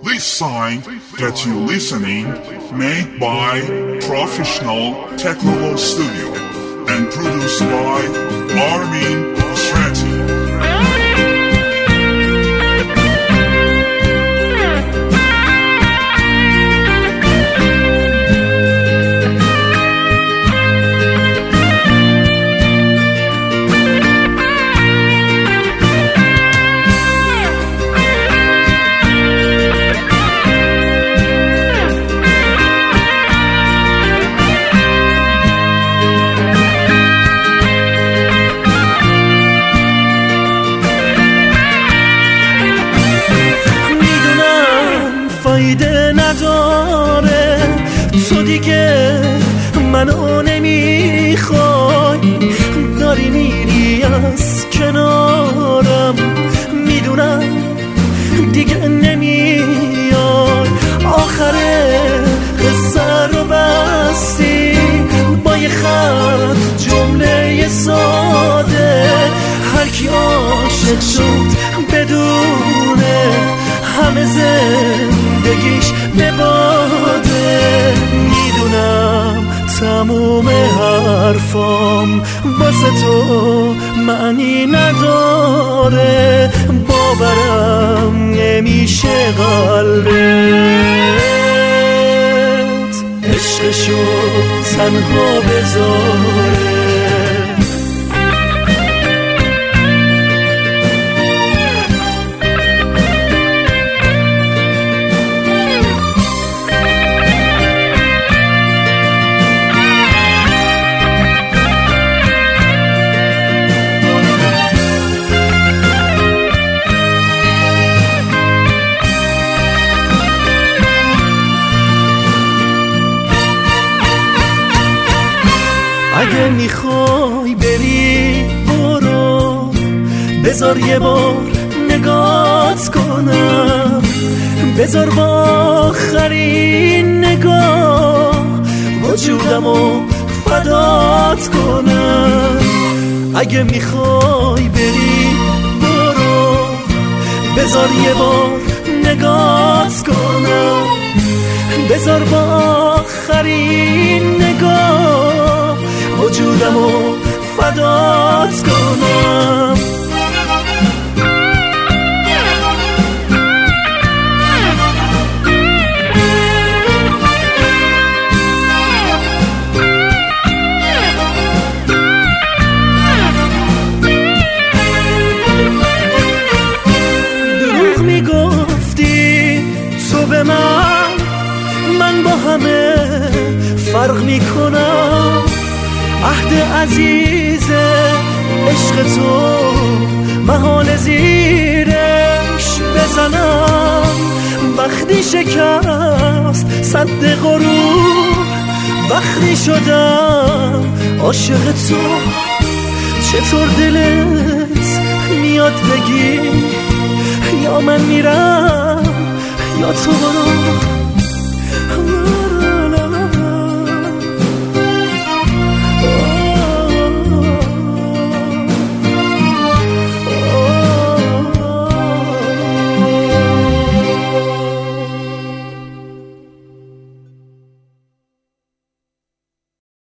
This sign that you're listening made by Professional Technical Studio and produced by Armin Sreti. فایده نداره تو دیگه منو نمیخوای داری میری از کنارم میدونم دیگه نمیای آخر قصه رو بستی با یه خط جمله ساده هر کی عاشق شد بدونه همه زندگیش به باده میدونم تموم حرفام واسه تو معنی نداره باورم نمیشه قلبت عشقشو تنها بذاره اگه میخوای بری برو بذار یه بار نگات کنم بذار با آخرین نگاه وجودمو فدات کنم اگه میخوای بری برو بذار یه بار نگات کنم بذار با آخرین نگاه وجودمو فدات کنم دروغ میگفتی تو به من با همه فرق میکنم عهد عزیز عشق تو محال زیرش بزنم وقتی شکست صد غرور وقتی شدم عاشق تو چطور دلت میاد بگی یا من میرم یا تو برو